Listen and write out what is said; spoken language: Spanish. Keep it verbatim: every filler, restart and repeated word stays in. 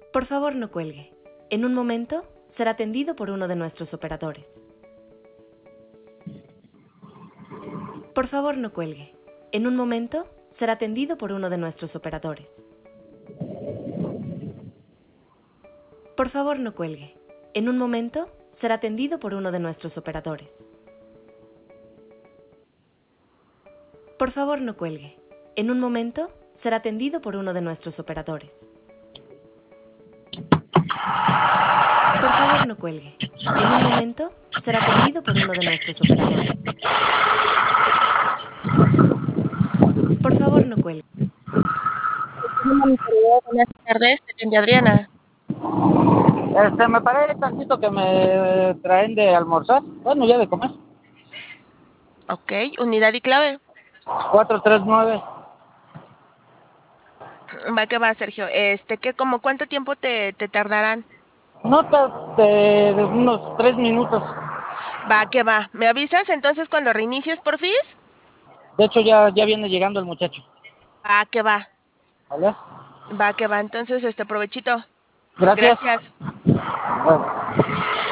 Por favor, no cuelgue. En un momento será atendido por uno de nuestros operadores. Por favor, no cuelgue. En un momento será atendido por uno de nuestros operadores. Por favor, no cuelgue. En un momento será atendido por uno de nuestros operadores. Por favor, no cuelgue. En un momento será atendido por uno de nuestros operadores. Por favor, no cuelgue. En un momento será atendido por uno de nuestros operadores. Por favor, no cuelgue. Buenas tardes, te atiende Adriana. Este, me paré tantito que me traen de almorzar. Bueno, ya de comer. Ok, unidad y clave. cuatro tres nueve. Va que va, Sergio. Este, ¿qué, como cuánto tiempo te, te tardarán? Notas de, de unos tres minutos. Va que va. ¿Me avisas entonces cuando reinicies, porfis? De hecho, ya, ya viene llegando el muchacho. Va que va. ¿Vale? Va que va. Entonces, este, provechito. Gracias. Gracias. Bueno.